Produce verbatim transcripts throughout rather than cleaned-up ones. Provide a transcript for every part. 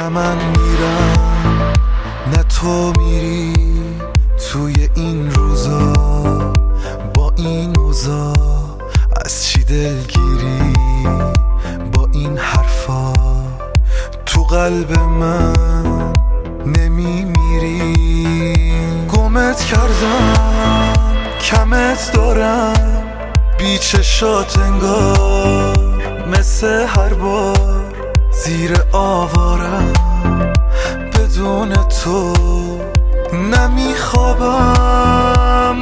نه من میرم نه تو میری توی این روزا، با این اوضاع از چی دلگیری؟ با این حرفا تو قلب من نمیمیری. گمت کردم کمت دارم بی چشات انگار، مثل هر بار زیر آوارم بدون تو. نمیخوابم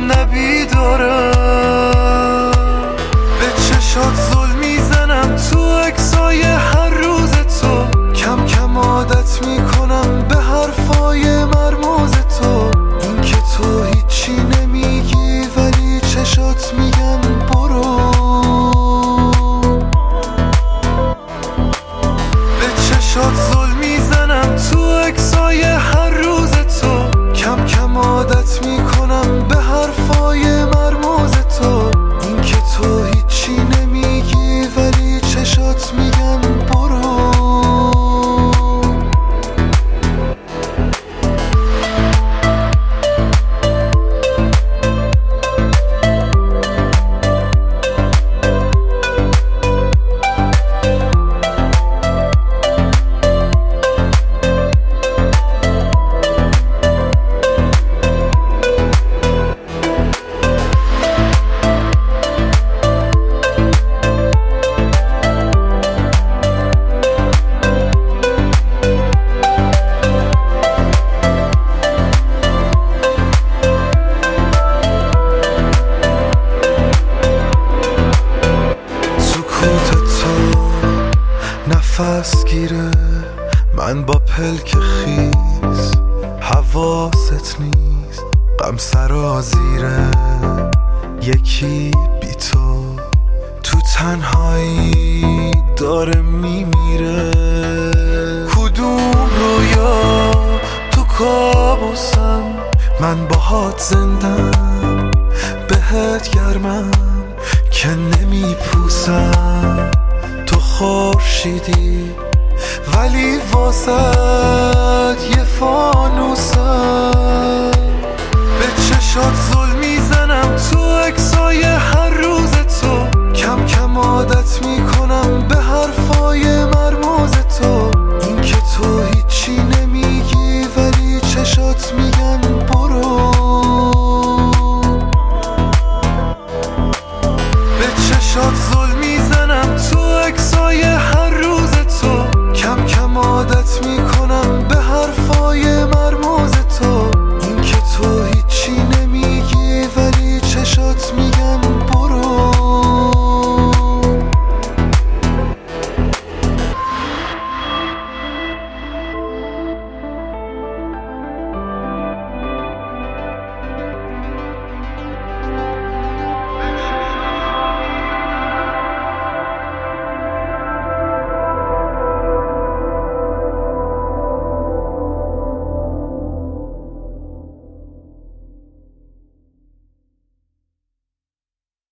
نبیدارم، به چشات ظلم میزنم تو اکسای هر روز تو. کم کم عادت میکنم به حرفای مرموز تو. این که تو هیچی نمیگی ولی چشات میگن برو. به چشات ظلم میزنم تو اکسای هر روز تو. کم کم عادت میکنم به حرفای مرموز تو. این که تو هیچی نمیگی ولی چشات میگن برو. نفس گیره من با پلک خیز، حواست نیست غم سرازیره. یکی بی تو تو تنهایی داره میمیره. کدوم رویا تو کابوسم، من باهات زندم بهت گرمم که نمیپوسم. تو خورشیدی ولی واسد یه فانوسم. به چشات ظلم میزنم تو اکسای هر روز تو. کم کم عادت میکنم به حرفای مرموز تو. این که تو هیچی نمیگی ولی چشات میگن برو. به چشات ظلم میزنم تو اکسای